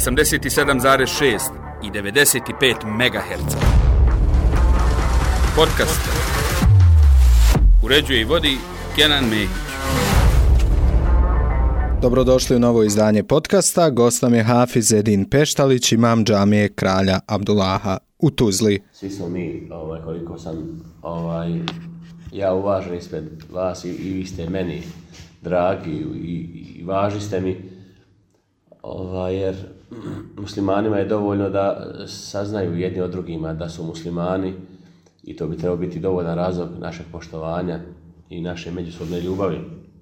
87,6 i 95 MHz. Podcast uređuje i vodi Kenan Mehić. Dobrodošli u novo izdanje podcasta. Gost nam je Hafiz Edin Peštalić, imam džamije Kralja Abdullaha u Tuzli. Svi smo mi, koliko sam ja uvažen ispred vas i vi ste meni dragi i važni ste mi, jer muslimanima je dovoljno da saznaju jedni od drugima da su muslimani i to bi trebao biti dovoljan razlog našeg poštovanja i naše međusobne ljubavi.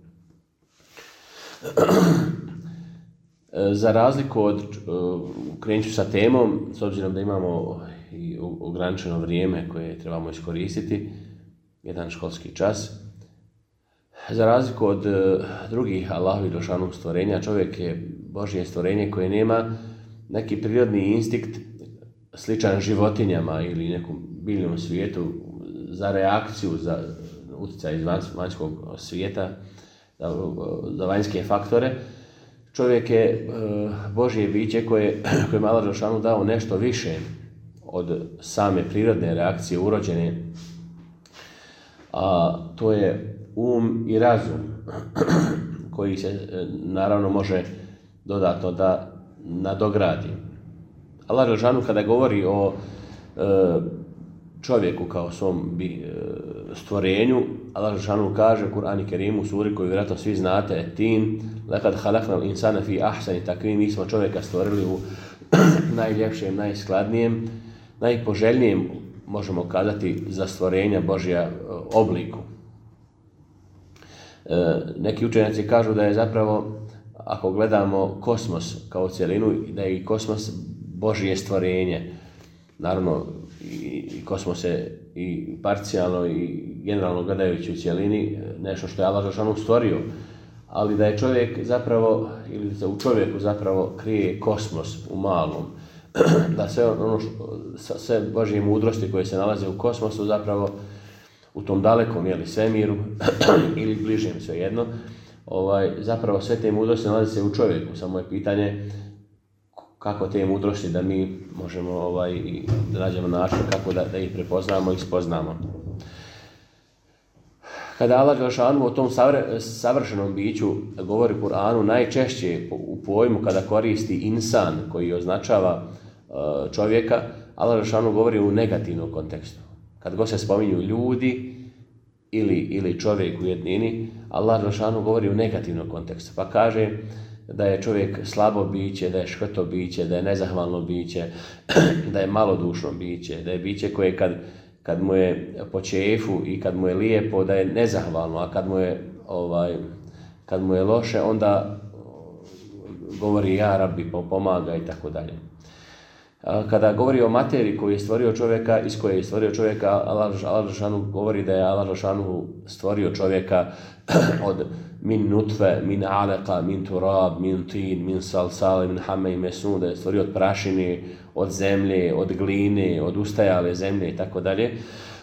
Za razliku od, krenut ću sa temom, s obzirom da imamo i ograničeno vrijeme koje trebamo iskoristiti, jedan školski čas. Za razliku od drugih Allahovih dželešanu stvorenja, čovjek je Božje stvorenje koje nema neki prirodni instinkt sličan životinjama ili nekom biljnom svijetu za reakciju, za utjecaj iz vanjskog svijeta, za vanjske faktore. Čovjek je Božje biće koje je Allah dželešanu dao nešto više od same prirodne reakcije urođene, a to je um i razum koji se naravno može dodatno da nadogradi. Allah dželešanu kada govori o čovjeku kao svom stvorenju, Allah dželešanu kaže u Kur'anu Kerimu u suri koju vjerojatno svi znate, Tin, lekad halaknal insana fi ahsani takvim, mi smo čovjeka stvorili u najljepšem, najskladnijem, najpoželjnijem, možemo kazati, za stvorenja Božja obliku. Neki učenjaci kažu da je zapravo, ako gledamo kosmos kao cjelinu, da je i kosmos Božje stvorenje. Naravno, i kosmos je i parcijalno i generalno gledajući u cjelini nešto što je Allah dželešanu stvorio, ali da je čovjek zapravo, ili da u čovjeku zapravo krije kosmos u malom, da sve Božje mudrosti koje se nalaze u kosmosu zapravo u tom dalekom svemiru ili bližem svejedno, zapravo sve te mudrosti nalaze se u čovjeku, samo je pitanje kako te mudrosti da mi možemo da nađemo način kako da ih prepoznamo i spoznamo. Kada Allah dželešanu o tom savršenom biću govori u Kur'anu, najčešće u pojmu kada koristi insan koji označava čovjeka, Allah dželešanu govori u negativnom kontekstu. Kad god se spominju ljudi ili čovjek u jednini, Allah dželešanu govori u negativnom kontekstu. Pa kaže da je čovjek slabo biće, da je škrto biće, da je nezahvalno biće, da je malodušno biće, da je biće koje kad mu je po čefu i kad mu je lijepo, da je nezahvalno, a kad mu je loše, onda govori ja Rabbi, pomaga i tako dalje. Kada govori o materiji koju je stvorio čovjeka, iz koje je stvorio čovjeka, Allah dželešanu govori da je Allah dželešanu stvorio čovjeka od min nutfe, min aleka, min turab, min tin, min salsale, min hame i mesun, da je stvorio od prašine, od zemlje, od gline, od ustajale zemlje i tako dalje.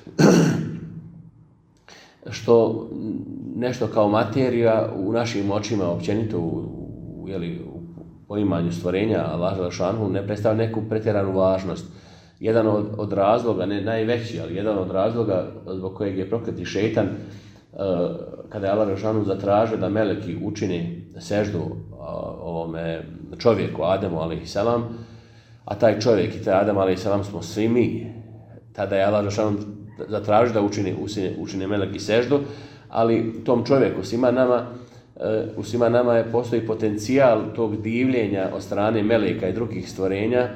Što nešto kao materija u našim očima općenito u poimanju stvorenja Allah dželešanu ne predstavlja neku pretjeranu važnost. Jedan od razloga, ne najveći, ali jedan od razloga zbog kojeg je prokleti šejtan, kada je Allah dželešanu zatražio da meleki učine seždu ovome čovjeku, Ademu alejhiselam, a taj čovjek i taj Adem alejhiselam smo svi mi, tada je Allah dželešanu zatražio da učine meleki seždu, ali tom čovjeku, u svima nama postoji potencijal tog divljenja od strane meleka i drugih stvorenja,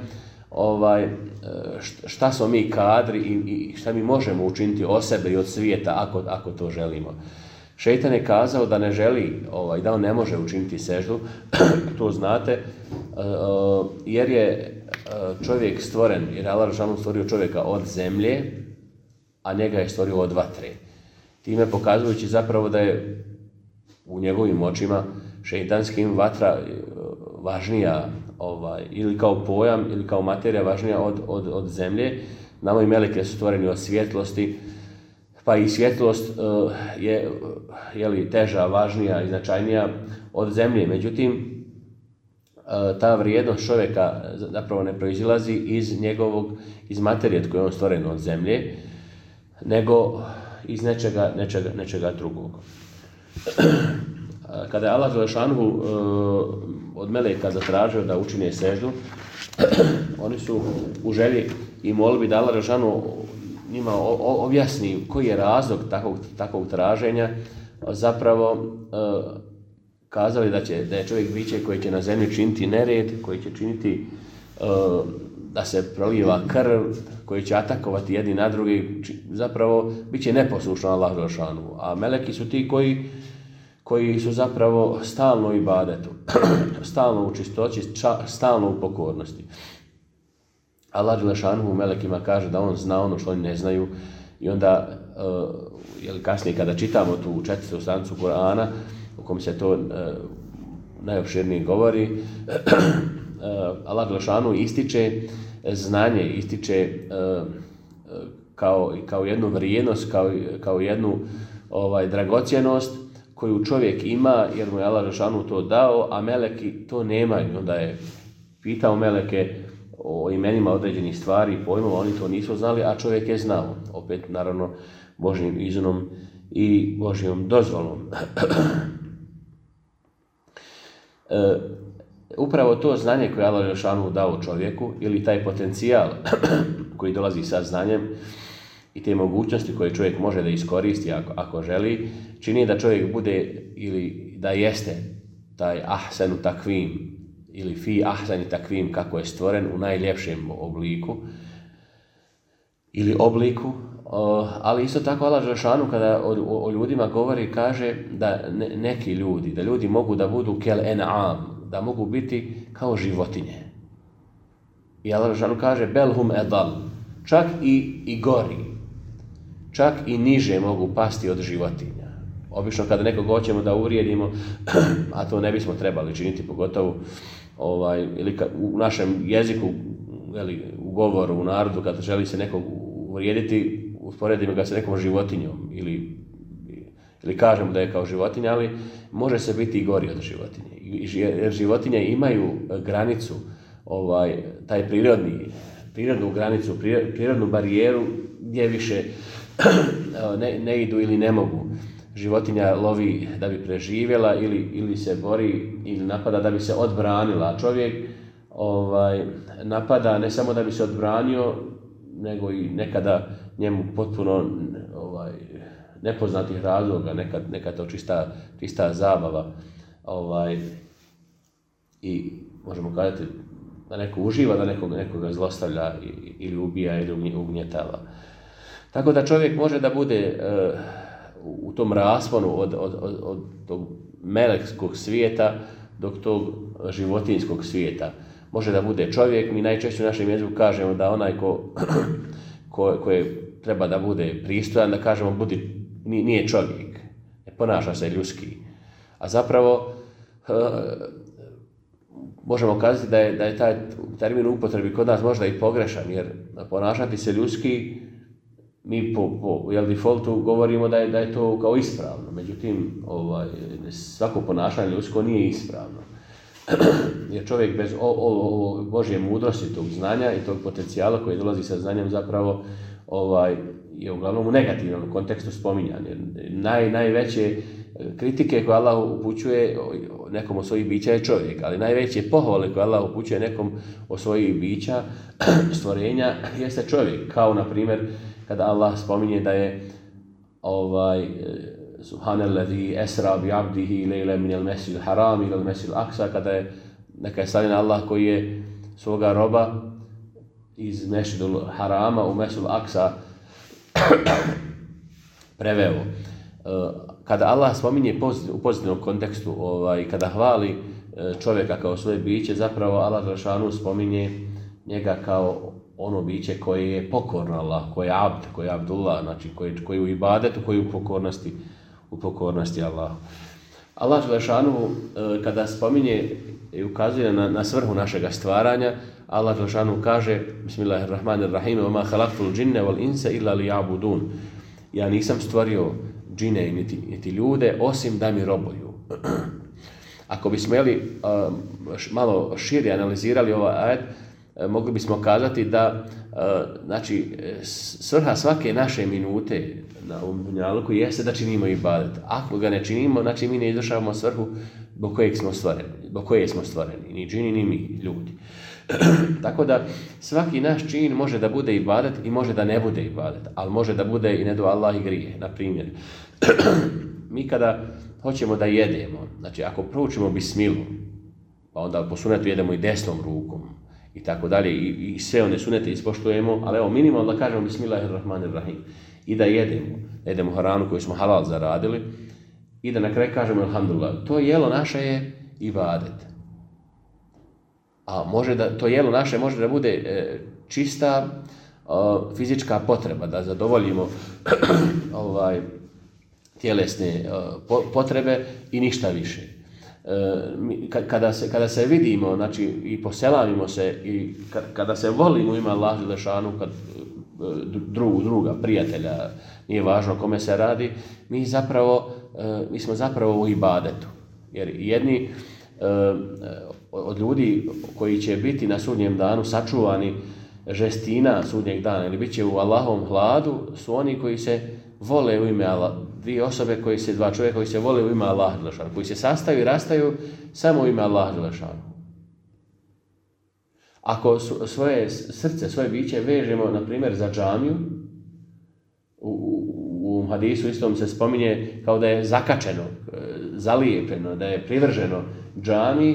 šta smo mi kadri i šta mi možemo učiniti od sebe i od svijeta ako to želimo. Šejtan je kazao da ne želi, da on ne može učiniti seždu, to znate, jer je čovjek stvoren, jer Allah dželešanu stvorio čovjeka od zemlje, a njega je stvorio od vatre. Time pokazujući zapravo da je u njegovim očima šejtanskim vatra važnija ili kao pojam ili kao materija važnija od zemlje. Nama i meleke su stvoreni od svjetlosti, pa i svjetlost je teža, važnija i značajnija od zemlje. Međutim, ta vrijednost čovjeka zapravo ne proizilazi iz materije koje je on stvoren od zemlje, nego iz nečega drugog. Kada je Allah Đelešanuhu od meleka zatražio da učine seždu, oni su u želji i molbi da Allah Đelešanuhu njima objasni koji je razlog takvog traženja, zapravo kazali da je čovjek biće koji će na zemlji činiti nered, koji će činiti da se proliva krv, koji će atakovati jedni na drugi, zapravo bit će neposlušan Allah Đelešanuhu. A meleki su ti koji su zapravo stalno u ibadetu, stalno u čistoći, stalno u pokornosti. Allah Đelešanuhu melekima kaže da on zna ono što oni ne znaju i onda, kasnije kada čitamo tu 4. stranicu Kur'ana, u kom se to najopširnije govori, Allah Đelešanuhu ističe znanje, ističe kao jednu vrijednost, kao jednu dragocjenost koju čovjek ima jer mu je Allah Đelešanuhu to dao, a meleki to nemaju. Onda je pitao meleke o imenima određenih stvari i pojmova, oni to nisu znali, a čovjek je znao. Opet, naravno, Božjim izunom i Božjom dozvolom. Upravo to znanje koje je Allah Đelešanuhu dao čovjeku ili taj potencijal koji dolazi sa znanjem i te mogućnosti koje čovjek može da iskoristi ako želi, čini da čovjek bude ili da jeste taj ahsanu takvim ili fi ahsani takvim kako je stvoren u najljepšem obliku ili obliku, ali isto tako Allah Đelešanuhu kada o ljudima govori kaže da neki ljudi, da ljudi mogu da budu kel en'am, da mogu biti kao životinje. I Allah Đelešanuhu kaže belhum edal, čak i gori, čak i niže mogu pasti od životinja. Obično kada nekog hoćemo da uvrijedimo, a to ne bismo trebali činiti, pogotovo ili u našem jeziku, u govoru, u narodu, kada želi se nekog uvrijediti, usporedimo ga sa nekom životinjom ili kažemo da je kao životinja, ali može se biti i gori od životinje. Jer životinje imaju granicu, taj prirodnu granicu, prirodnu barijeru gdje više ne idu ili ne mogu. Životinja lovi da bi preživjela ili se bori ili napada da bi se odbranila. A čovjek napada ne samo da bi se odbranio, nego i nekada njemu potpuno nepoznatih razloga, nekad to čista zabava. I možemo kazati da neko uživa, da nekoga zlostavlja ili ubija ili ugnjetava. Tako da čovjek može da bude u tom rasponu od tog melekskog svijeta do tog životinjskog svijeta. Može da bude čovjek, mi najčešće u našem jeziku kažemo da onaj koje treba da bude pristojan, da kažemo nije čovjek, ne ponaša se ljudski. A zapravo možemo kazati da je taj termin u upotrebi kod nas možda i pogrešan, jer ponašati se ljudski mi po defaultu govorimo da je to kao ispravno. Međutim, svako ponašanje ljudsko nije ispravno. Jer čovjek bez Božje mudrosti, tog znanja i tog potencijala koji dolazi sa znanjem zapravo je uglavnom u negativnom kontekstu spominjan. Najveće kritike koje Allah upućuje nekom od svojih bića je čovjek, ali najveće pohvale koje Allah upućuje nekom od svojih bića, stvorenja, jeste čovjek. Kao, na primjer, kada Allah spominje da je Subhanalladhi esra bi abdihi lejle minel mesjid haram ilal mesjid aksa, neka je slavljen Allah koji je svoga roba iz mesjidul harama u mesjidul aksa preveo. Kada Allah spominje u pozitivnom kontekstu, kada hvali čovjeka kao svoje biće, zapravo Allah Đelešanuhu spominje njega kao ono biće koje je pokorno Allah, koje je abd, koje je Abdullah, znači koji je u ibadetu, koji je u pokornosti Allahu. Allah Đelešanuhu kada spominje i ukazuje na svrhu našega stvaranja, Allah Đelešanuhu kaže Bismillahirrahmanirrahim wa ma khalaqtul džinne wal insa illa liya'budun. Ja nisam stvorio džine niti ljude osim da mi robuju. Ako bismo malo šire analizirali ovaj ajet, mogli bismo kazati da znači, svrha svake naše minute na ovom dunjaluku jeste da činimo ibadet. Ako ga ne činimo, znači mi ne izvršavamo svrhu zbog koje smo stvoreni, ni džini, ni mi, ljudi. Tako da svaki naš čin može da bude ibadet i može da ne bude ibadet, ali može da bude i nedu Allah i grije. Na primjer, mi kada hoćemo da jedemo, znači ako proučimo bismilu, pa onda po sunetu jedemo i desnom rukom, i tako dalje, i sve one sunete ispoštujemo, ali evo minimalno da kažemo Bismillahirrahmanirrahim i da jedemo hranu koju smo halal zaradili i da na kraju kažemo alhamdulillah. To jelo naše je ibadet. A to jelo naše može da bude čista fizička potreba, da zadovoljimo tjelesne potrebe i ništa više. Kada se vidimo, znači i poselamimo se i kada se volimo ima Allah Đelešanu, kad druga, prijatelja, nije važno kome se radi, mi smo zapravo u ibadetu. Jer jedni od ljudi koji će biti na sudnjem danu sačuvani žestina sudnjeg dana ili bit će u Allahovom hladu su oni koji se vole u ime Allah. Dva čovjeka koji se vole u ime Allah Đelešanu, koji se sastaju i rastaju samo u ime Allah Đelešanu. Ako svoje srce, svoje biće vežemo, na primjer, za džamiju, u hadisu istom se spominje kao da je zakačeno, zalijepljeno, da je privrženo džamiji,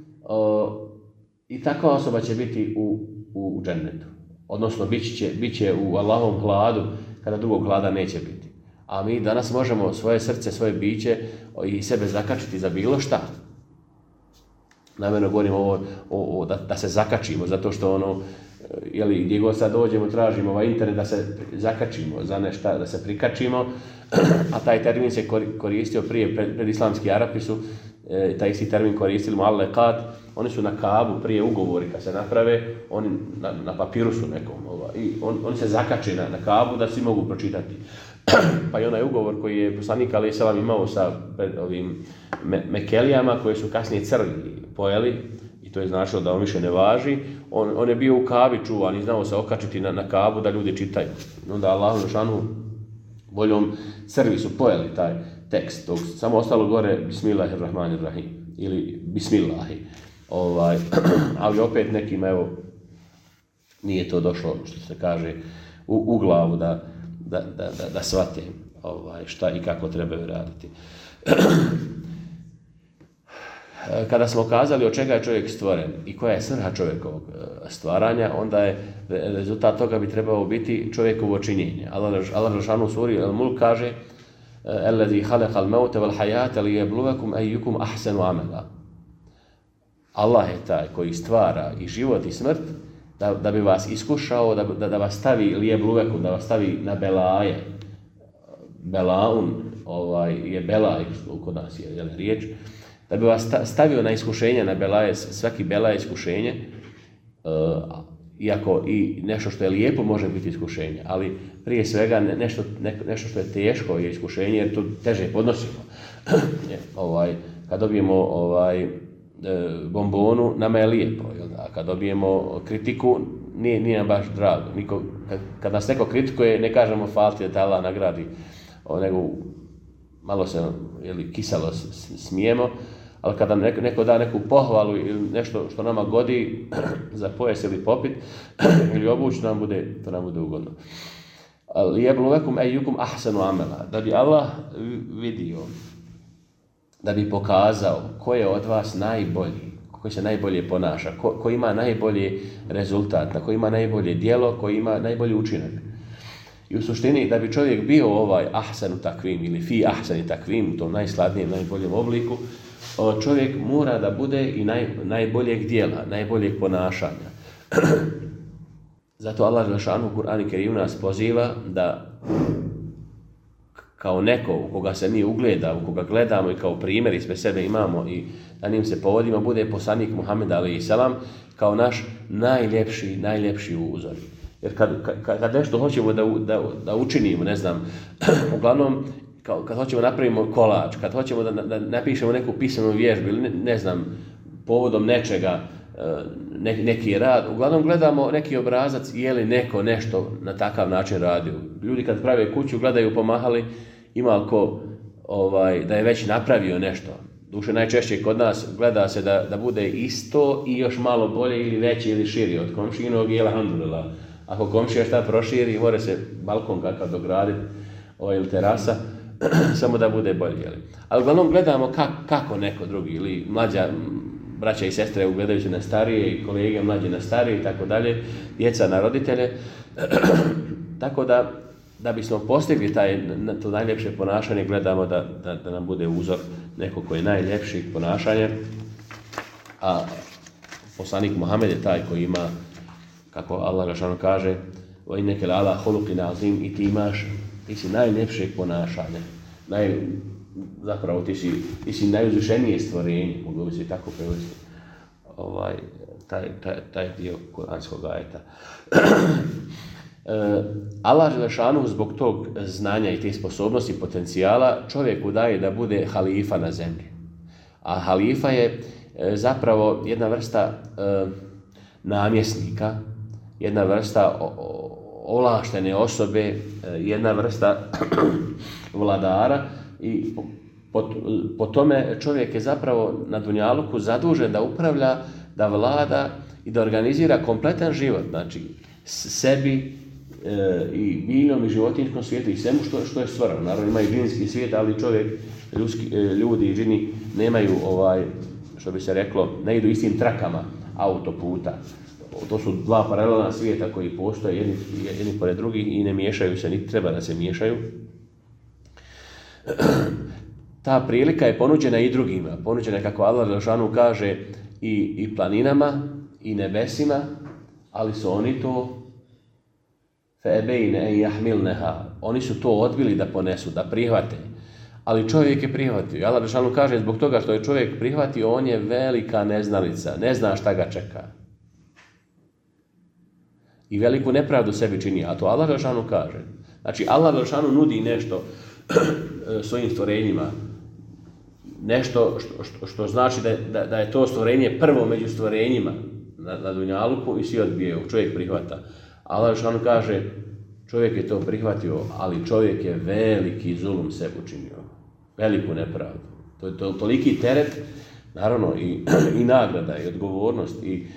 i takva osoba će biti u džennetu. Odnosno, bit će u Allahovom hladu kada drugog hlada neće biti. A mi danas možemo svoje srce, svoje biće i sebe zakačiti za bilo šta. Namjerno govorimo da se zakačimo, zato što gdje god sad dođemo, tražimo internet da se zakačimo za nešto, da se prikačimo, a taj termin se koristio prije, pred islamski Arapi su taj isti termin koristili mu'allaqat. Oni su na Kaabu prije ugovori kad se naprave, oni na papirusu nekom, i oni se zakače na Kaabu da svi mogu pročitati. Pa i onaj ugovor koji je poslanik alejhi selam imao sa ovim Mekelijama, koje su kasnije crvi pojeli, i to je značilo da on više ne važi, on je bio u Kaabi čuvan i znao se okačiti na Kaabu da ljudi čitaju. Onda Allahu dželešanu voljom crvi su pojeli taj tekst, samo ostalo gore Bismillahirrahmanirrahim ili Bismillahi. Ali opet nekim, evo, nije to došlo, što se kaže, u glavu da shvate šta i kako trebaju raditi. Kada smo kazali od čega je čovjek stvoren i koja je svrha čovjekovog stvaranja, onda je rezultat toga bi trebao biti čovjekovo činjenje. Allah dželešanu u suri Al-Mulk kaže: "Allazi khalaqal mauta wal hayata liyabluwakum ayyukum ahsanu amala." Allah je taj koji stvara i život i smrt da bi vas iskušao, da vas stavi liyabluwakum, da vas stavi na belaje. Belaun je belaj, kod nas je riječ, da bi vas stavio na iskušenje, na belaje. Svaki bela je iskušenje, iako i nešto što je lijepo može biti iskušenje, ali prije svega nešto što je teško je iskušenje, jer to teže podnosimo. Kad dobijemo bombonu, nama je lijepo, a kad dobijemo kritiku, nije nam baš drago. Kad nas neko kritikuje, ne kažemo falti da Allah nagradi, nego malo se kiselo smijemo, ali kada neko da neku pohvalu ili nešto što nama godi za pojes ili popit ili obuć, to nam bude ugodno. Liyabluwakum ayyukum ahsanu amala, da bi Allah vidio, da bi pokazao ko je od vas najbolji, koji se najbolje ponaša, ko ima najbolji rezultat, ko ima najbolje djelo, ko ima najbolji učinak. I u suštini, da bi čovjek bio ahsanu takvim ili fi ahsani takvim, u tom najsladnijem, najboljem obliku, čovjek mora da bude i najboljeg djela, najboljeg ponašanja. Zato Allah dželešanu u Kur'anu Kerimu nas poziva da kao neko u koga se mi ugleda, u koga gledamo i kao primjer ispred sebe imamo i na njim se povodimo, bude poslanik Muhammed alejhi selam kao naš najljepši uzor. Jer kad nešto hoćemo da učinimo, ne znam, uglavnom kad hoćemo napravimo kolač, kad hoćemo da napišemo neku pisanu vježbu ili ne znam, povodom nečega, neki rad, uglavnom gledamo neki obrazac je li neko nešto na takav način radio. Ljudi kad prave kuću gledaju pomahali ima li ko da je već napravio nešto. Duše najčešće kod nas gleda se da bude isto i još malo bolje ili veće ili širi od komšinog i alhamdulillah. Ako komšija šta proširi, mora se balkon kakav dograditi ili terasa, samo da bude bolje. Jeli. Ali uglavnom gledamo kako neko drugi ili mlađa braća i sestre ugledaju se na starije i kolege mlađe na starije i tako dalje, djeca na roditelje. Tako da bismo postigli to najljepše ponašanje, gledamo da nam bude uzor neko koji je najljepši ponašanje. A poslanik Muhammed je taj koji ima, kako Allah dželešanu kaže, وَإِنَّكَ لَعَلَىٰ خُلُقٍ عَظِيمٍ i ti si najljepšeg ponašanja. Zapravo ti si najuzvišenije stvorenje, mogu bi se tako prevesti taj dio kuranskog ajeta. Allah dželešanu zbog tog znanja i te sposobnosti i potencijala čovjeku daje da bude halifa na zemlji. A halifa je zapravo jedna vrsta namjesnika, jedna vrsta ovlaštene osobe, jedna vrsta vladara i po tome čovjek je zapravo na dunjaluku zadužen da upravlja, da vlada i da organizira kompletan život, znači sebi i biljnom i životinjskom svijetu i svemu što je stvoreno. Naravno ima i džinski svijet, ali čovjek, ljudi i džini nemaju, što bi se reklo, ne idu istim trakama autoputa. To su dva paralelna svijeta koji postoje jedni pored drugih i ne miješaju se, niti treba da se miješaju. Ta prilika je ponuđena i drugima. Ponuđena je, kako Allah dželešanu kaže, i planinama i nebesima, ali su oni to oni su to odbili da ponesu, da prihvate. Ali čovjek je prihvatio. Allah dželešanu kaže, zbog toga što je čovjek prihvatio, on je velika neznalica, ne zna šta ga čeka. I veliku nepravdu sebi čini, a to Allah dželešanu kaže. Znači, Allah dželešanu nudi nešto svojim stvorenjima, nešto što znači da je to stvorenje prvo među stvorenjima na dunjaluku i svi odbijaju, čovjek prihvata. Allah dželešanu kaže, čovjek je to prihvatio, ali čovjek je veliki zulum sebi učinio, veliku nepravdu. To je toliki teret, naravno i nagrada i odgovornost i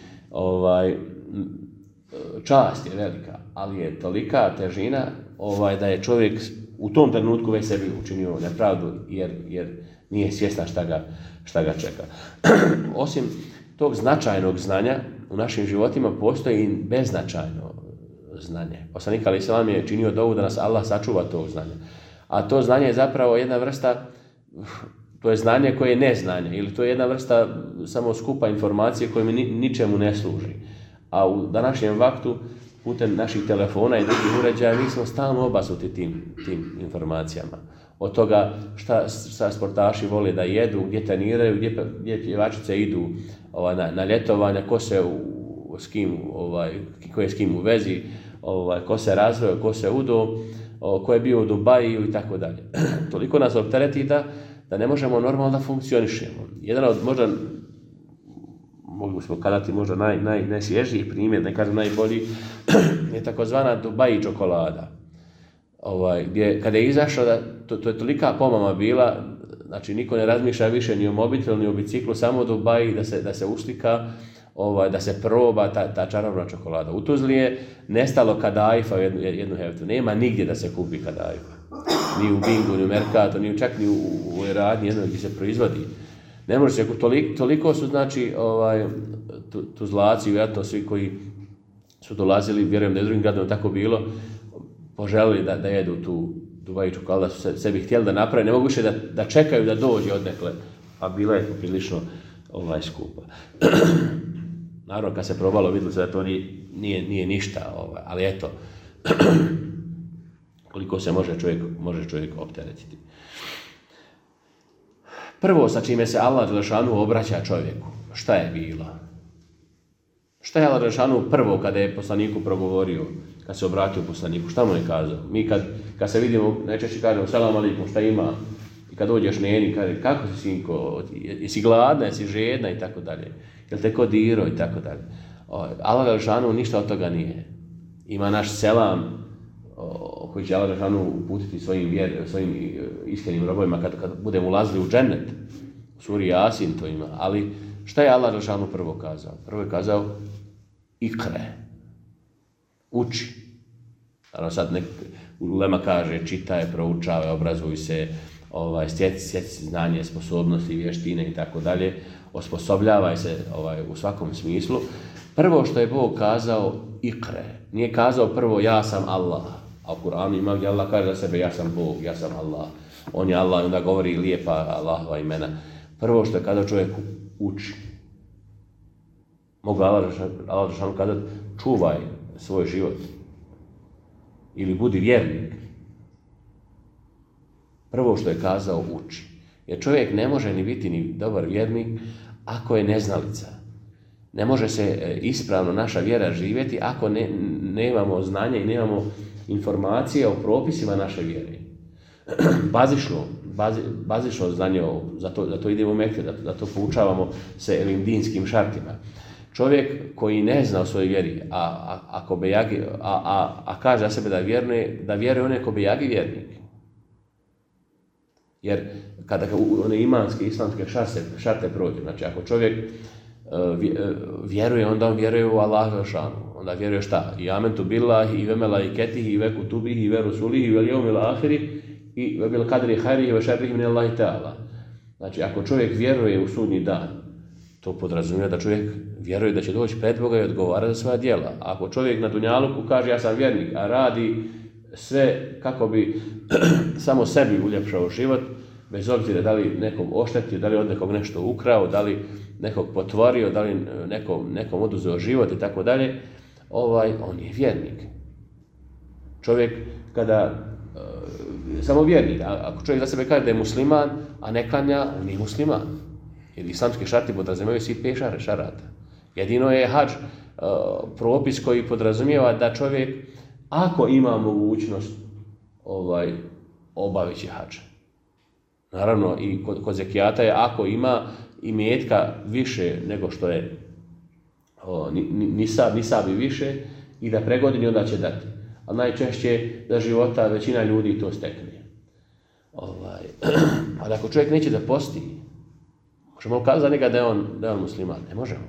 čast je velika, ali je tolika težina da je čovjek u tom trenutku već sebi učinio nepravdu jer nije svjestan šta ga čeka. Osim tog značajnog znanja u našim životima postoji i beznačajno znanje. Poslanik alejhi selam je činio dovu da nas Allah sačuva tog znanja. A to znanje je zapravo jedna vrsta, to je znanje koje je neznanje ili to je jedna vrsta samo skupa informacije koje mi ničemu ne služi. A u današnjem vaktu putem naših telefona i drugih uređaja mi smo stalno obasuti tim informacijama. Od toga šta sportaši vole da jedu, gdje treniraju, gdje pjevačice idu na ljetovanja, ko je s kim u vezi, ko se razveo, ko se udo, ko je bio u Dubaju i tako dalje. Toliko nas optereti da ne možemo normalno da funkcionišemo. Jedan od možda mogli smo kazati možda najsvježiji primjer, ne kažem najbolji, je takozvana Dubai čokolada. Gdje kada je izašao, to je tolika pomama bila, znači niko ne razmišlja više ni o mobitelu, ni o biciklu, samo Dubai da se uslika, da se proba ta čarobna čokolada. U Tuzli je nestalo kadaifa jednu heftu, nema nigdje da se kupi kadaifa. Ni u Bingu, ni u Mercatu, čak ni u Eradnji, jedno gdje se proizvodi. Ne može se, toliko su, znači, Tuzlaci, vjerojatno svi koji su dolazili, vjerujem da je drugim gradom tako bilo, poželili da jedu tu Dubai čokoladu, da su sebi htjeli da naprave, ne mogu više da čekaju da dođe odnekle, a bila je prilično skupa. Naravno, kad se probalo, vidjelo se da to nije ništa, ali eto, koliko se može čovjek opteretiti. Prvo sa čime se Allah dželešanu obraća čovjeku, šta je bilo? Šta je Allah dželešanu prvo kada je poslaniku progovorio? kad se obratio poslaniku, šta mu je kazao? Mi kad se vidimo, najčešće kažemo selam alejkum, šta ima? I kad dođeš neni, kaže, kako si sinko, jesi gladna, jesi žedna i tako dalje. Jel te kodirao i tako dalje. Allah dželešanu ništa od toga nije. Ima naš selam koji će Allah dželešanu uputiti svojim iskrenim robovima kad budemo ulazili u džennet. U suri Jasin to ima. Ali šta je Allah dželešanu prvo kazao? Prvo je kazao ikre. Uči. Naravno sad ulema kaže čitaj, proučavaj, obrazuj se, stjeci znanje, sposobnosti, vještine i tako dalje. Osposobljavaj se u svakom smislu. Prvo što je Bog kazao ikre. Nije kazao prvo ja sam Allah. A u Kur'anu ima gdje Allah kaže za sebe ja sam Bog, ja sam Allah. On je Allah i onda govori lijepa Allahova imena. Prvo što je kazao čovjeku uči. Mogu Allah dželešanu kazati čuvaj svoj život. Ili budi vjernik. Prvo što je kazao uči. Jer čovjek ne može ni biti ni dobar vjernik ako je neznalica. Ne može se ispravno naša vjera živjeti ako nemamo znanja i nemamo informacije o propisima naše vjere. Bazično znanje, zato idemo u Mekke, da to poučavamo se ovim dinskim šartima. Čovjek koji ne zna o svojoj vjeri, a kaže za sebe da vjeruje on je kobejagi vjernik. Jer kada one imanske, islamske šarte prođe, znači ako čovjek vjeruje, onda on vjeruje u Allaha dželešanu. Onda vjeruje šta? I amentu billahi, i ve melaiketihi, i ve kutubihi, i ve rusulihi, i ve jevmil ahiri, i ve bil kadri hajrihi, ve šerrihi min Allahi ta'ala. Znači ako čovjek vjeruje u sudnji dan, to podrazumijeva da čovjek vjeruje da će doći pred Boga i odgovara za svoja djela. Ako čovjek na dunjaluku kaže ja sam vjernik, a radi sve kako bi samo sebi uljepšao život, bez obzira da li nekog oštetio, da li od nekog nešto ukrao, da li nekog potvorio, da li nekom oduzeo život i tako dalje, on je vjernik. Čovjek kada, samo vjernik, ako čovjek za sebe kaže da je musliman, a ne klanja, on nije musliman. Jer islamski šarti podrazumijevaju svi 5 šarata. Jedino je hadž propis koji podrazumijeva da čovjek, ako ima mogućnost, obavit će hadž. Naravno, i kod zekijata je ako ima imetka više nego što je nisab i više i da pregodini, onda će dati. Ali najčešće za života većina ljudi to stekne. Ali ako čovjek neće da posti, možemo kazati za njega da je on musliman? Ne možemo.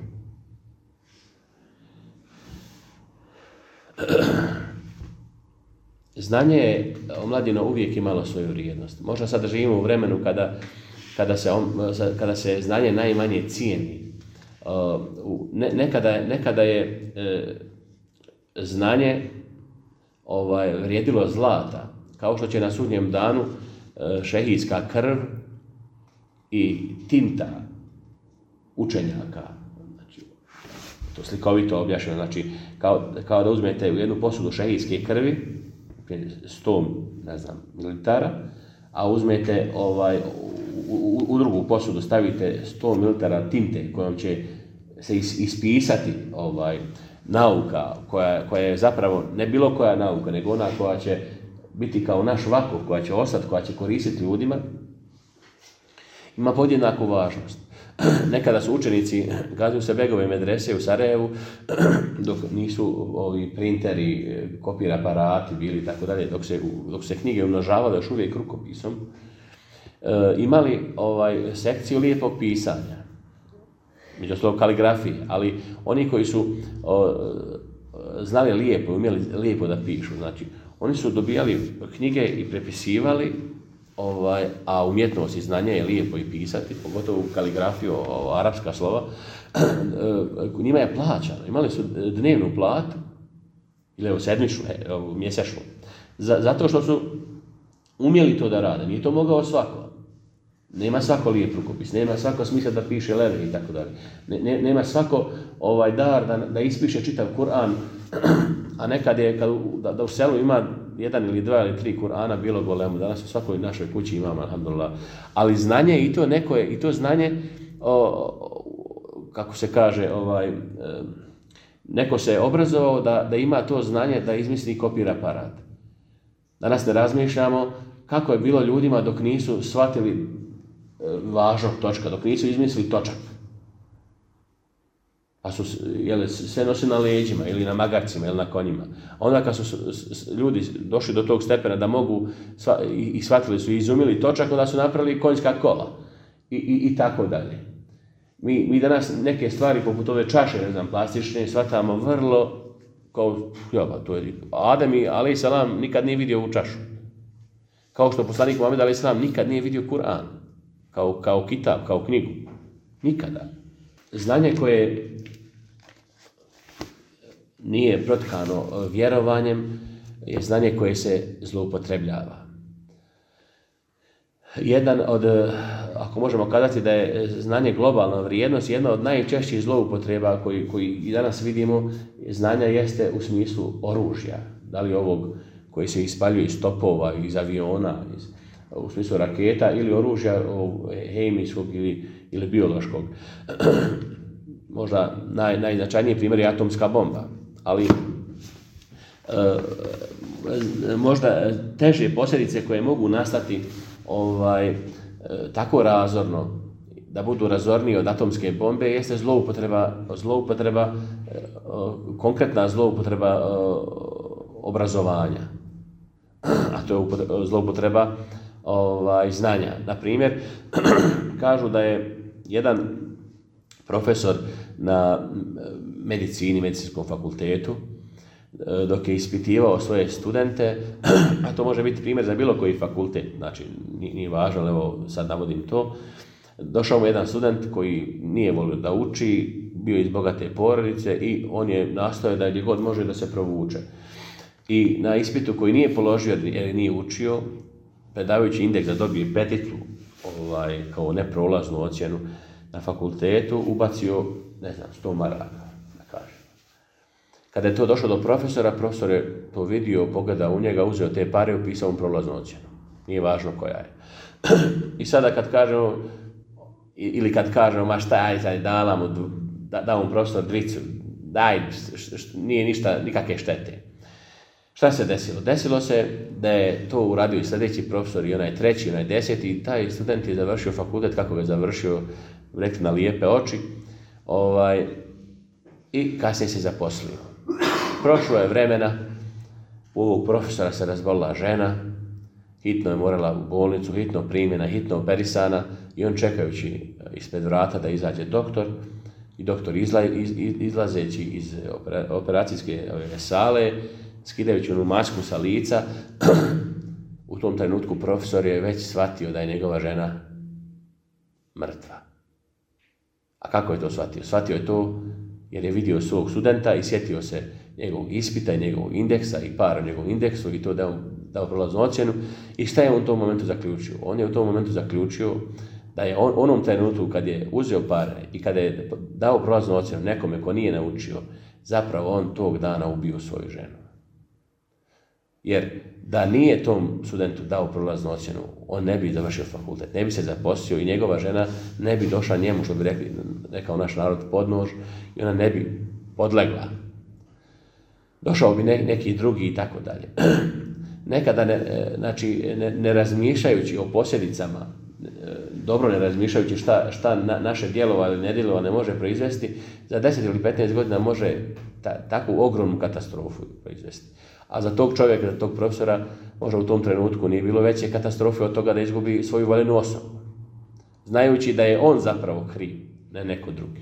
Znanje je omladino uvijek imalo svoju vrijednost. Možda sad živimo u vremenu kada se znanje najmanje cijeni. Nekada je znanje vrijedilo zlata, kao što će na sudnjem danu šehijska krv i tinta učenjaka. Znači, to slikovito objašnjeno. Znači, kao da uzmete u jednu posudu šehijske krvi, 100 mililitara, a uzmete u drugu posudu stavite 100 mililitara tinte kojom će se ispisati nauka koja je zapravo ne bilo koja nauka, nego ona koja će biti kao naš vakuf, koja će ostati, koja će koristiti ljudima, ima podjednaku važnost. Nekada su učenici Gaziusebegove medrese u Sarajevu, dok nisu printeri, kopir aparati bili tako dalje, dok se knjige umnožavale još uvijek rukopisom, imali sekciju lijepog pisanja, među ostalog kaligrafije, ali oni koji su znali lijepo, umjeli lijepo da pišu, znači oni su dobijali knjige i prepisivali, a umjetnost i znanje je lijepo i pisati, pogotovo kaligrafiju, arapska slova, njima je plaćano. Imali su dnevnu platu, ili sedmičnu, mjesečnu, zato što su umjeli to da rade. Nije to mogao svako. Nema svako lijep rukopis, nema svako smisla da piše leve i tako dalje. Nema svako dar da ispiše čitav Kur'an, a nekad je da u selu ima 1 ili 2 ili 3 Kur'ana bilo golemo. Danas u svakoj našoj kući imamo, alhamdulillah. Ali znanje i to znanje, kako se kaže, neko se obrazovao da ima to znanje da izmisli kopira aparat. Danas ne razmišljamo kako je bilo ljudima dok nisu shvatili važnog točka, dok nisu izmislili točak. Pa su sve nosili na leđima ili na magarcima ili na konjima. A onda kad su ljudi došli do tog stepena da mogu i shvatili su i izumili točak, onda su napravili konjska kola i tako dalje. Mi danas neke stvari poput ove čaše, ne znam, plastične, shvatamo vrlo kao, to je Adem alejhi selam nikad nije vidio ovu čašu. Kao što poslanik Muhammed alejhi selam nikad nije vidio Kur'an kao kitab, kao knjigu. Nikada. Znanje koje nije protkano vjerovanjem je znanje koje se zloupotrebljava. Jedan od, ako možemo kazati da je znanje globalna vrijednost, jedna od najčešćih zloupotreba koji i danas vidimo, znanja jeste u smislu oružja. Da li ovog koji se ispaljuje iz topova, iz aviona, u smislu raketa, ili oružja hemijskog ili biološkog. Možda najznačajniji primjer je atomska bomba, ali možda teže posljedice koje mogu nastati tako razorno, da budu razorniji od atomske bombe, jeste zloupotreba, konkretna zloupotreba obrazovanja. A to je zloupotreba znanja. Na primjer, kažu da je jedan profesor na medicinskom fakultetu, dok je ispitivao svoje studente, a to može biti primjer za bilo koji fakultet, znači nije važno, ali evo sad navodim to, došao mu jedan student koji nije volio da uči, bio iz bogate porodice i on je nastojao da gdje god može da se provuče. I na ispitu koji nije položio jer nije učio, predavajući indeks da dobije peticu, kao neprolaznu ocjenu na fakultetu, ubacio, 100 maraka, da kažem. Kada je to došlo do profesora, profesor je to vidio, pogledao u njega, uzeo te pare i upisao mu prolaznu ocjenu. Nije važno koja je. I sada kad kažemo, ili kad kažemo, ma šta, ajde, da mu profesor dricu, daj, nije ništa, nikakve štete. Šta se desilo? Desilo se da je to uradio i sljedeći profesor, i onaj treći, i onaj 10. i taj student je završio fakultet, kako ga je završio, rekli na lijepe oči, i kasnije se zaposlio. Prošlo je vremena, u ovog profesora se razbolila žena, hitno je morala u bolnicu, hitno primjena, hitno operisana, i on čekajući ispred vrata da izađe doktor, i doktor izlazeći iz operacijske sale, skidajući onu masku sa lica, u tom trenutku profesor je već shvatio da je njegova žena mrtva. A kako je to shvatio? Shvatio je to jer je vidio svog studenta i sjetio se njegovog ispita i njegovog indeksa i para u njegovom indeksu i to dao prolaznu ocjenu. I šta je on u tom momentu zaključio? On je u tom momentu zaključio da je on onom trenutku kad je uzeo pare i kada je dao prolaznu ocjenu nekome ko nije naučio, zapravo on tog dana ubio svoju ženu. Jer da nije tom studentu dao prolaznu ocjenu, on ne bi završio fakultet, ne bi se zaposlio i njegova žena ne bi došla njemu, što bi rekao naš narod, pod nož, i ona ne bi podlegla. Došao bi neki drugi i tako dalje. Nekada ne razmišljajući o posljedicama, dobro ne razmišljajući šta naše djelovanje ili nedjelovanje može proizvesti, za 10 ili 15 godina može takvu ogromnu katastrofu proizvesti. A za tog čovjeka, za tog profesora, možda u tom trenutku nije bilo veće katastrofe od toga da izgubi svoju voljenu osobu. Znajući da je on zapravo kriv, ne neko drugi.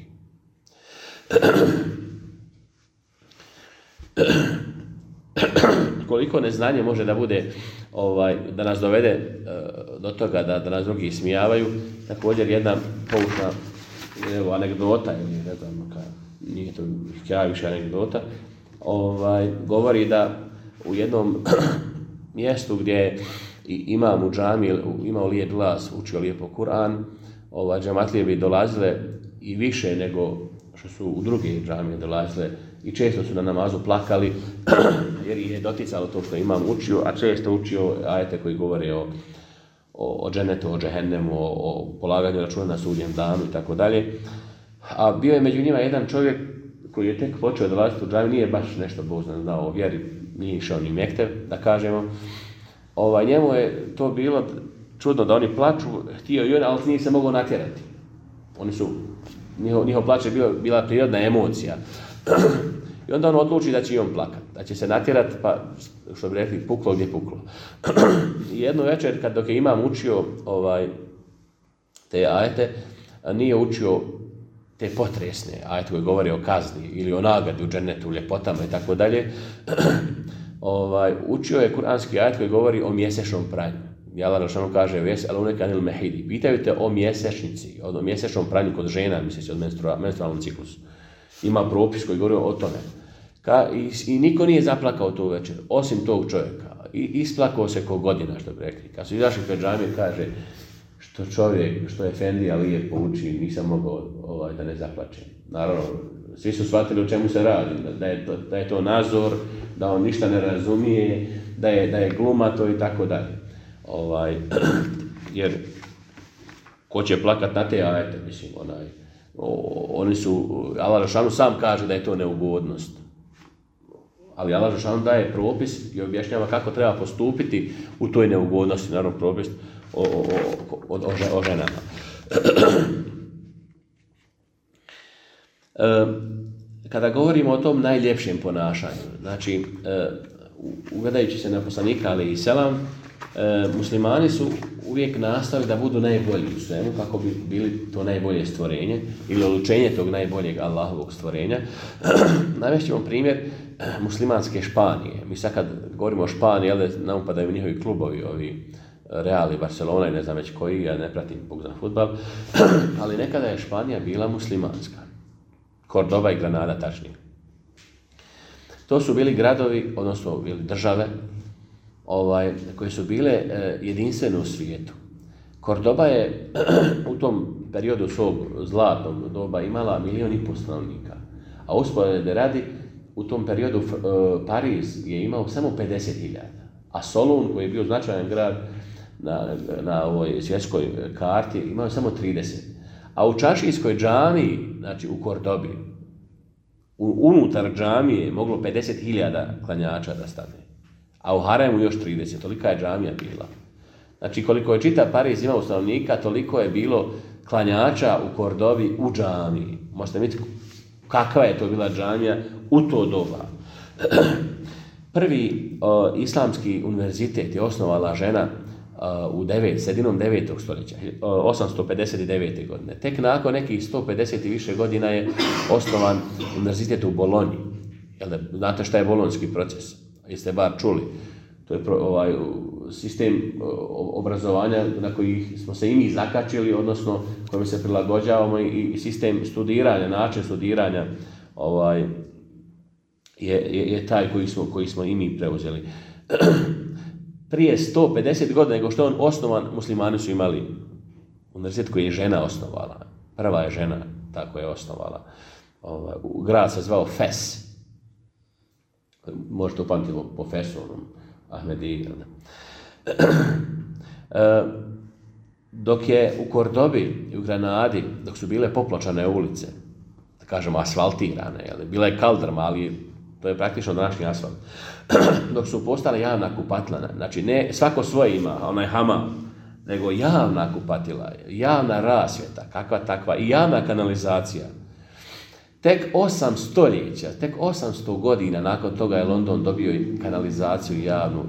Koliko neznanje može da bude, da nas dovede do toga da nas drugi ismijavaju. Također jedna poučna anegdota, ili ne znam, nije to više anegdota, govori da u jednom mjestu gdje imam u džami imao lijep glas, učio lijepo Kur'an, džamatlije bi dolazile i više nego što su u druge džamije dolazile i često su na namazu plakali jer ih je doticalo to što imam učio, a često učio ajete koji govore o džennetu, o džehennemu, o polaganju računa na sudnjem danu i tako dalje. A bio je među njima jedan čovjek koji je tek počeo dolaziti u džamiju, nije baš nešto Bog znao o vjeri, nije išao ni mektev, da kažemo. Njemu je to bilo čudno da oni plaču, htio i on, ali nije se mogao natjerati. Njihov plać je bila prirodna emocija. I onda on odluči da će i on plakat, da će se natjerati, pa što bi rekli, puklo gdje puklo. I jednu večer, dok je imam učio te ajete, nije učio te potresne ajete koje govore o kazni ili o nagradi u džennetu, ljepotama i tako dalje. Učio je kuranski ajet koji govori o mjesečnom pranju. Allah Đelešanu kaže anil mehidi. Pitaju te o mjesečnici, o mjesečnom pranju kod žena, misli od menstrualnom ciklusu. Ima propis koji govori o tome. I niko nije zaplakao tu večer, osim tog čovjeka. I isplakao se ko godina, što bi rekli. Kad su izašli pred džamiju, kaže što čovjek, što je Efendija lijepo uči, nisam mogao da ne zaplačem. Naravno, svi su shvatili o čemu se radi, da je to nazor, da on ništa ne razumije, da je glumato i tako dalje. Jer ko će plakat na te ajete, mislim, oni su, Allah Đelešanu sam kaže da je to neugodnost. Ali Allah Đelešanu daje propis i objašnjava kako treba postupiti u toj neugodnosti, naravno propis o ženama. Kada govorimo o tom najljepšem ponašanju, znači, ugledajući se na poslanika alejhi selam, muslimani su uvijek nastavili da budu najbolji u svemu, kako bi bili to najbolje stvorenje ili olučenje tog najboljeg Allahovog stvorenja. Navešćemo primjer muslimanske Španije. Mi sad kad govorimo o Španiji, nam upadaju njihovi klubovi, ovi Real i Barcelona i ne znam već koji, ja ne pratim Bog za fudbal, ali nekada je Španija bila muslimanska. Cordoba i Granada tačnije. To su bili gradovi, odnosno bili države, koje su bile jedinstvene u svijetu. Cordoba je u tom periodu svog zlatnog doba imala 1,5 milijuna stanovnika, a usporedbe radi u tom periodu Pariz je imao samo 50.000, a Solun, koji je bio značajan grad na ovoj svjetskoj karti, imao samo 30. A u čašijskoj džamiji, znači u Cordobi, unutar džamije je moglo 50.000 klanjača da stane. A u haremu još 30, tolika je džamija bila. Znači, koliko je čitav Pariz imao stanovnika, toliko je bilo klanjača u Cordobi u džamiji. Možete vidjeti kakva je to bila džamija u to doba. Prvi islamski univerzitet je osnovala žena sredinom 9. stoljeća, 859. godine. Tek nakon nekih 150 i više godina je osnovan univerzitet u Bolonji. Znate šta je bolonjski proces? Jeste bar čuli. To je sistem obrazovanja na koji smo se i mi zakačili, odnosno kojim se prilagođavamo, i sistem studiranja, način studiranja je taj koji smo i mi preuzeli. Prije 150 godina nego što je on osnovan, muslimani su imali univerzitet koji je žena osnovala. Prva je žena tako je osnovala. Grad se zvao Fes. Možete upamtiti po Fesu, Ahmediji. Dok je u Cordobi i u Granadi, dok su bile popločane ulice, da kažemo asfaltirane, bila je kaldrma, ali to je praktično današnji asfalt, dok su postale javna kupatila, znači ne svako svoje ima, onaj hamam, nego javna kupatila, javna rasvjeta, kakva takva, i javna kanalizacija. Tek 800 godina nakon toga je London dobio i kanalizaciju javnu,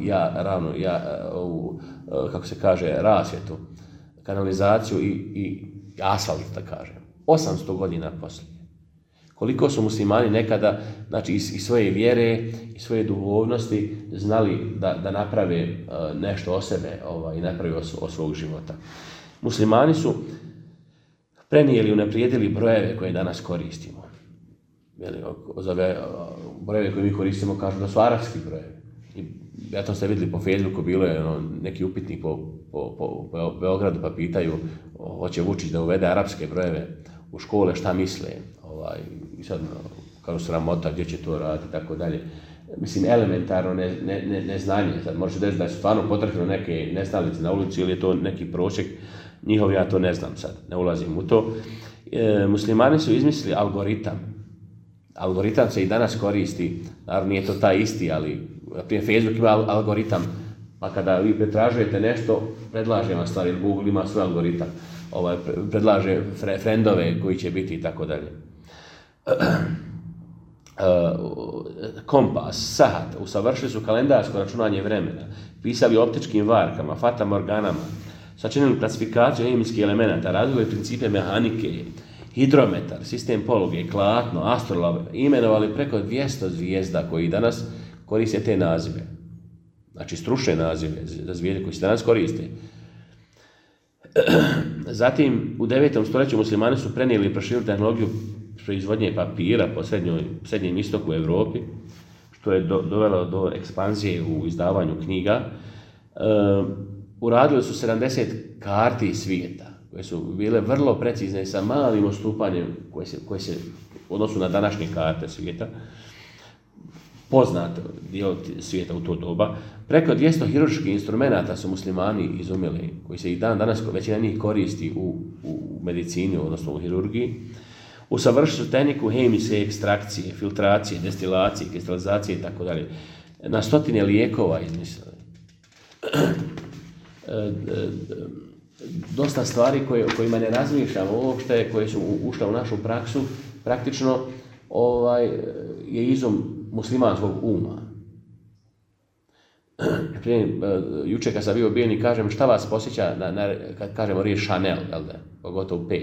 kako se kaže, rasvjetu, kanalizaciju i asfalt, da kažem. 800 godina poslije. Koliko su muslimani nekada, znači iz svoje vjere i svoje duhovnosti, znali da naprave nešto o sebe i naprave o svog života. Muslimani su prenijeli i unaprijedili brojeve koje danas koristimo. Za brojeve koje mi koristimo kažu da su arapski brojevi. Ja to ste vidjeli po Facebooku, bilo je neki upitnik po Beogradu, pa pitaju hoće Vučić da uvede arapske brojeve u škole, šta misle. I sad kao sramota, gdje će to raditi i tako dalje. Mislim, elementarno neznanje. Sad može desiti da je stvarno potrefilo neke neznalice na ulici ili je to neki prosjek njihov, ja to ne znam sad, ne ulazim u to. Muslimani su izmislili algoritam. Algoritam se i danas koristi, naravno nije to taj isti, ali naprimjer Facebook ima algoritam, pa kada vi pretražujete nešto, predlaže vam stvari, Google ima svoj algoritam, predlaže friendove koji će biti i tako dalje. Kompas, sahat, usavršili su kalendarsko računanje vremena, pisali optičkim varkama, fatamorganama, sačinili klasifikaciju hemijskih elemenata, razvili principe mehanike, hidrometar, sistem poluge, klatno, astrolabe, imenovali preko 200 zvijezda koji danas koriste te nazive. Znači stručne nazive za zvijezde koji se danas koriste. Zatim, u 9. stoljeću muslimani su prenijeli i proširili tehnologiju proizvodnje papira po srednjem istoku u Europi, što je dovelo do ekspanzije u izdavanju knjiga. Uradili su 70 karti svijeta, koje su bile vrlo precizne sa malim odstupanjem koje se odnosu na današnje karte svijeta, poznat dio svijeta u to doba. Preko 200 hirurških instrumenata su muslimani izumili, koji se i danas većina njih koristi u medicini, odnosno u hirurgiji. Usavršili su tehniku hemijske ekstrakcije, filtracije, destilacije, kristalizacije itd. Na stotine lijekova izmislili. Dosta stvari o kojima ne razmišljamo uopšte, koje su ušle u našu praksu, praktično je izum muslimanskog uma. Juče kad sam bio bijeni, kažem šta vas posjeća kad kažemo riječ Chanel, jel da? Pogotovo 5.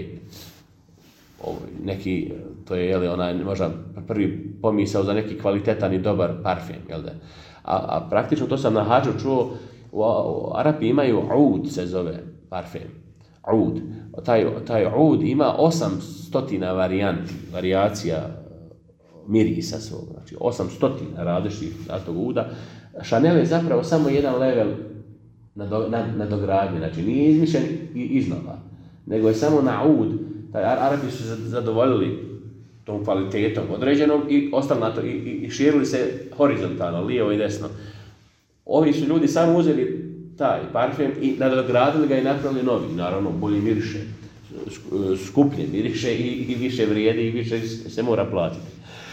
Neki, to je možda prvi pomisao za neki kvalitetan i dobar parfem, jel da? A praktično to sam na hađu čuo, Arapi imaju ud, se zove parfem. Ud. Taj ud ima 800 varijacija mirisa svog, znači 800 različitih tog uda. Chanel je zapravo samo jedan level nadogradnje, znači nije izmišljen iznova, nego je samo na ud. Arapi su zadovoljili tom kvalitetom određenom i ostali na to i širili se horizontalno, lijevo i desno. Ovi su ljudi samo uzeli taj parfem i nadogradili ga i napravili novi. Naravno, bolje miriše, skuplje miriše i više vrijedi i više se mora platiti.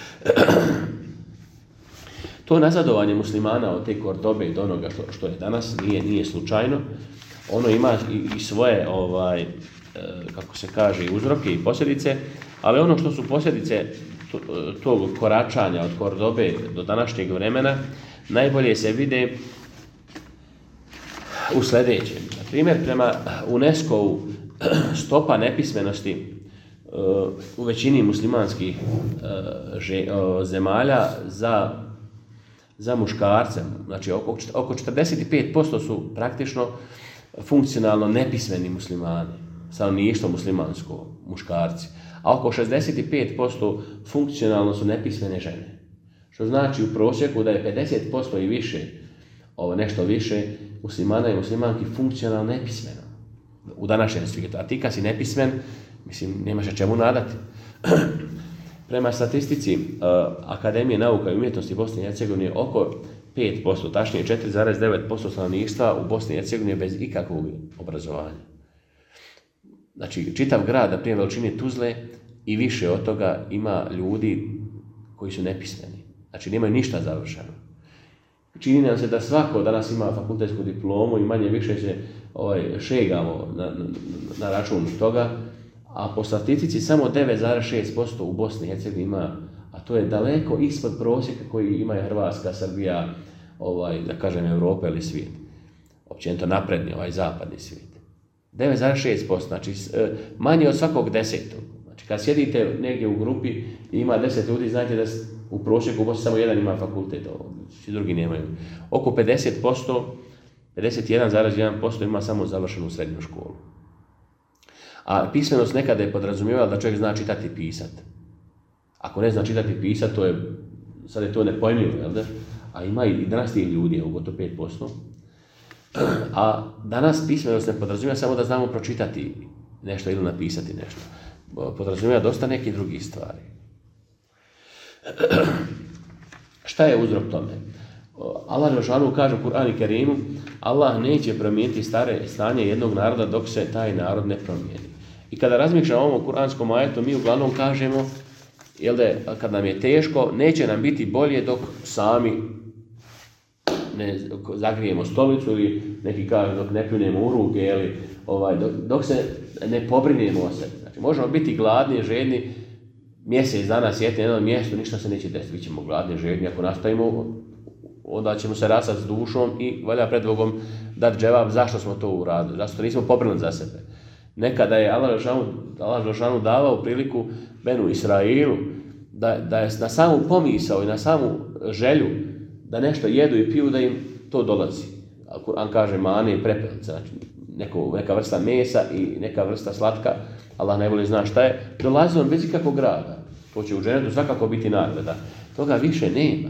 To nazadovanje muslimana od te Kordobe i do onoga što je danas nije slučajno. Ono ima i svoje, kako se kaže, uzroke i posljedice, ali ono što su posljedice tog koračanja od Kordobe do današnjeg vremena najbolje se vide u sljedećem. Na primjer, prema UNESCO-u stopa nepismenosti u većini muslimanskih zemalja za muškarce, znači oko 45% su praktično funkcionalno nepismeni muslimani, stanovništvo muslimansko, muškarci, a oko 65% funkcionalno su nepismene žene. Što znači u prosjeku da je 50% i više, nešto više, muslimana i muslimanki funkcionalno nepismeno u današnjem svijetu. A ti kad si nepismen, mislim, nemaš o čemu nadati. Prema statistici Akademije nauka i umjetnosti Bosne i Hercegovine oko 5%, tačnije 4,9% stanovništva u Bosni i Hercegovini bez ikakvog obrazovanja. Znači, čitav grad, na primjer veličine Tuzle i više od toga ima ljudi koji su nepismeni. Znači, nemaju ništa završeno. Čini nam se da svako danas ima fakultetsku diplomu i manje više se šegamo na račun toga, a po statistici samo 9,6% u Bosni i Hercegovini ima, a to je daleko ispod prosjeka koji ima Hrvatska, Srbija, da kažem Europa ili svijet. Općenito napredni, zapadni svijet. 9,6%, znači manje od svakog 10. Znači kad sjedite negdje u grupi i ima 10 ljudi, znajte da u prosjeku u Bosni samo jedan ima fakultet, svi drugi nemaju. Oko 50%, 51,1% ima samo završenu srednju školu. A pismenost nekada je podrazumijevala da čovjek zna čitati i pisati. Ako ne zna čitati i pisati, sad je to nepojmljivo, jel da? A ima i danas tih ljudi, gotovo 5%. A danas pismenost ne podrazumijeva samo da znamo pročitati nešto ili napisati nešto. Podrazumijeva dosta nekih drugih stvari. Šta je uzrok tome? Allah dželešanu kaže u Kur'anu Kerimu, Allah neće promijeniti stanje jednog naroda dok se taj narod ne promijeni. I kada razmišljamo o ovom kuranskom ajetu, mi uglavnom kažemo Jel da kad nam je teško, neće nam biti bolje dok sami ne zagrijemo stolicu ili neki kažu dok ne pljunemo u ruke, ili, dok se ne pobrinemo o sebi. Znači, možemo biti gladni, žedni, mjesec dana sjediti na jednom mjestu, ništa se neće desiti. Vi ćemo gladni, žedni, ako nastavimo, onda ćemo se rasati s dušom i valja pred Bogom dati dževab zašto smo to uradili, zašto nismo pobrinuli za sebe. Nekada je Allah dželešanu davao priliku Benu Israilu da je na samu pomisao i na samu želju da nešto jedu i piju, da im to dolazi. Kur'an kaže mane i prepelice, znači neka vrsta mesa i neka vrsta slatka, Allah najbolje zna šta je, dolazi on bez ikakvog rada. To će u dženetu svakako biti nagrada. Toga više nema.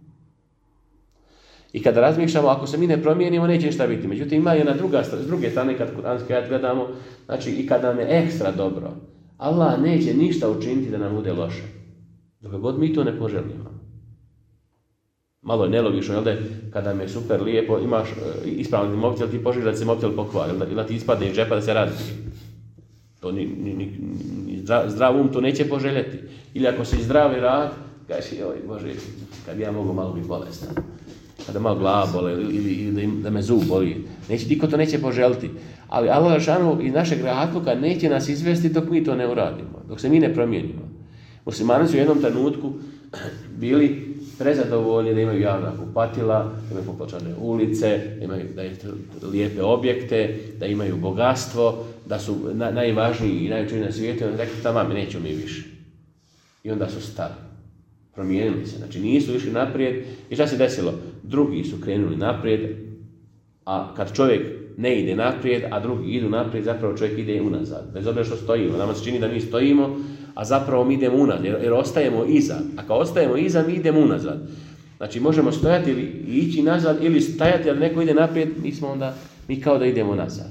I kada razmišljamo, ako se mi ne promijenimo, neće ništa biti. Međutim, ima i s druge strane, kad kuranski ajet gledamo, znači i kada nam je ekstra dobro, Allah neće ništa učiniti da nam bude loše. Dok god mi to ne poželimo. Malo je nelogično, jel da kada mi je super lijepo, imaš ispravni mobitel, ti poželiš da se mobitel pokvari, ili da ti ispadne iz džepa da se radi. To zdrav um to neće poželjeti. Ili ako si zdrav i rad, kažeš, joj Bože, kad ja mogu malo biti bolestan, kada malo glava bole ili da me zub boli, niko to neće poželiti. Ali Allah dželešanu iz našeg rahatluka neće nas izvesti dok mi to ne uradimo, dok se mi ne promijenimo. Muslimani su u jednom trenutku bili prezadovoljni da imaju javna kupatila, da imaju popločane ulice, da imaju lijepe objekte, da imaju bogatstvo, da su najvažniji i najučiniji na svijetu, i onda rekli, tamo nećemo mi više. I onda su stali. Promijenili se, znači nisu išli naprijed. I šta se desilo? Drugi su krenuli naprijed, a kad čovjek ne ide naprijed, a drugi idu naprijed, zapravo čovjek ide unazad. Bez obzira što stojimo. Nama se čini da mi stojimo, a zapravo mi idemo unazad, jer ostajemo iza. A kad ostajemo iza, mi idemo unazad. Znači možemo stojati ili ići nazad, ili stajati, ali neko ide naprijed, mi kao da idemo nazad.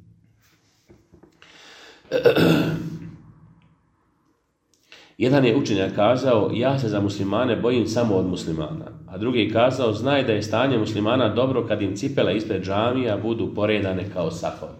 Jedan je učenjak kazao, ja se za muslimane bojim samo od muslimana. A drugi je kazao, znaj da je stanje muslimana dobro kad im cipele ispred džamija budu poredane kao safovi.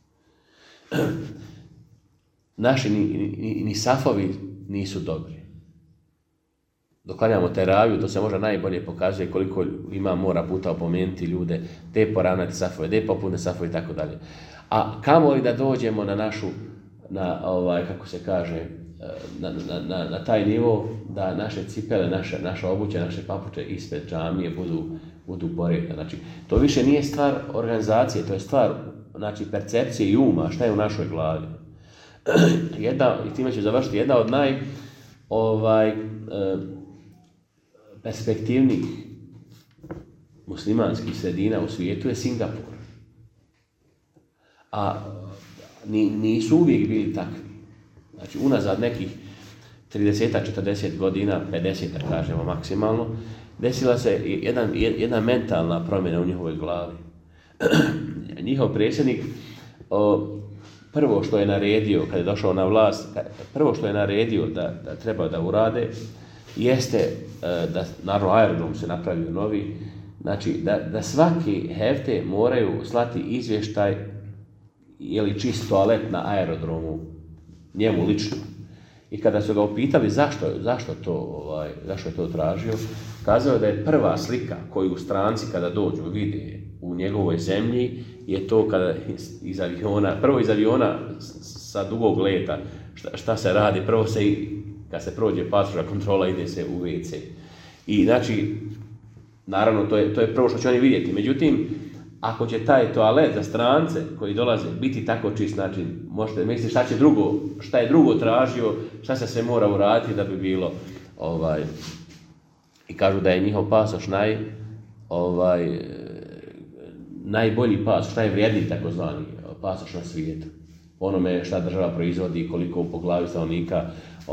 Naši ni safovi nisu dobri. Dok klanjamo teraviju, to se možda najbolje pokazuje koliko ima mora puta opomenuti ljude, te poravnati safove, te popune safove i tako dalje. A kamoli da dođemo na našu, kako se kaže, na taj nivo da naše cipele, naša obuća, naše papuče ispred džamije budu poredane. Znači, to više nije stvar organizacije, to je stvar percepcije i uma, šta je u našoj glavi. I time ću završiti, jedna od perspektivnih muslimanskih sredina u svijetu je Singapur. A nisu uvijek bili takvi. Znači, unazad nekih 30-40 godina, 50 kažemo maksimalno, desila se jedna mentalna promjena u njihovoj glavi. Njihov predsjednik prvo što je naredio, kada je došao na vlast, prvo što je naredio da treba da urade, jeste da, naravno, aerodrom se napravio novi, znači da svaki hefte moraju slati izvještaj je li čist toalet na aerodromu, njemu lično. I kada su ga upitali zašto je to tražio, kazao da je prva slika koju stranci kada dođu vide u njegovoj zemlji je to kada prvo iz aviona sa dugog leta, šta se radi, prvo kad se prođe pasošna kontrola ide se u WC. I znači, naravno to je prvo što će oni vidjeti. Međutim, ako će taj toalet za strance koji dolaze biti tako čist, znači možete misliti šta je drugo tražio, šta se sve mora uraditi da bi bilo i kažu da je njihov pasoš najbolji pasoš, najvrijedniji takozvani pasoš na svijetu. Onome šta država proizvodi, koliko po glavi stanovnika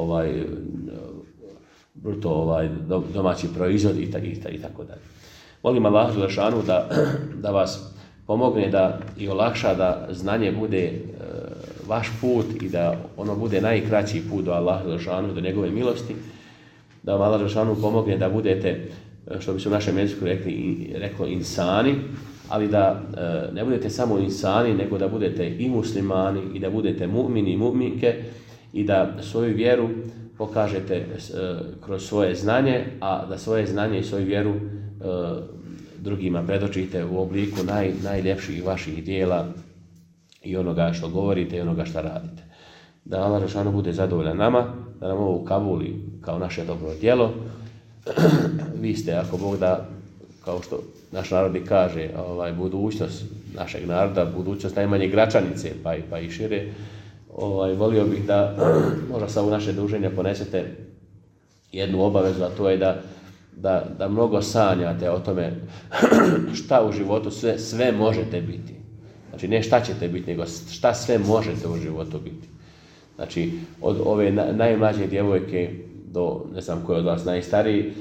bruto domaći proizvod i tako dalje. Molim Allah dželešanu da vas pomogne i olakša da znanje bude vaš put i da ono bude najkraći put do Allaha dželešanu, do njegove milosti, da vam Allah dželešanu pomogne da budete, što bi se u našem jeziku reklo insani, ali da ne budete samo insani, nego da budete i muslimani i da budete mu'mini i mu'minke i da svoju vjeru pokažete kroz svoje znanje, a da svoje znanje i svoju vjeru drugima predočite u obliku najljepših vaših dijela i onoga što govorite i onoga što radite. Da Allah dželešanu bude zadovoljan nama, da nam ovo ukabuli kao naše dobro djelo. Vi ste, ako Bog da, kao što naš narod i kaže, budućnost našeg naroda, budućnost najmanje Gračanice, pa i šire. Volio bih da možda sa ovog naše druženja ponesete jednu obavezu, a to je da mnogo sanjate o tome šta u životu sve možete biti. Znači ne šta ćete biti, nego šta sve možete u životu biti. Znači od ove najmlađe djevojke do ne znam ko je od vas najstariji,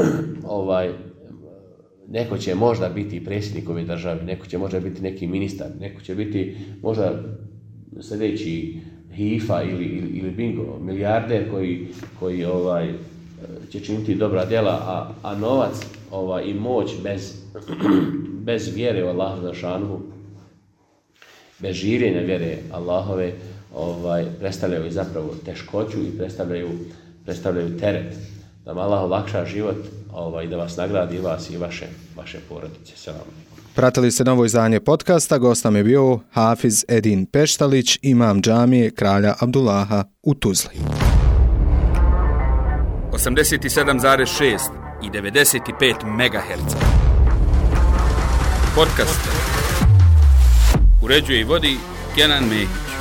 neko će možda biti predsjednik ove države, neko će možda biti neki ministar, neko će biti možda sljedeći Hifa ili Bingo, milijarder koji će činiti dobra djela, a novac i moć bez vjere u Allaha dželešanu, bez žirenja vjere Allahove, predstavljaju zapravo teškoću i predstavljaju teret. Da vam Allah olakša život i da vas nagradi i vas i vaše porodice. Selam. Pratili ste novo izdanje podcasta, gost nam je bio Hafiz Edin Peštalić, imam džamije Kralja Abdullaha u Tuzli. 87,6 i 95 MHz. Podcast uređuje i vodi Kenan Mehić.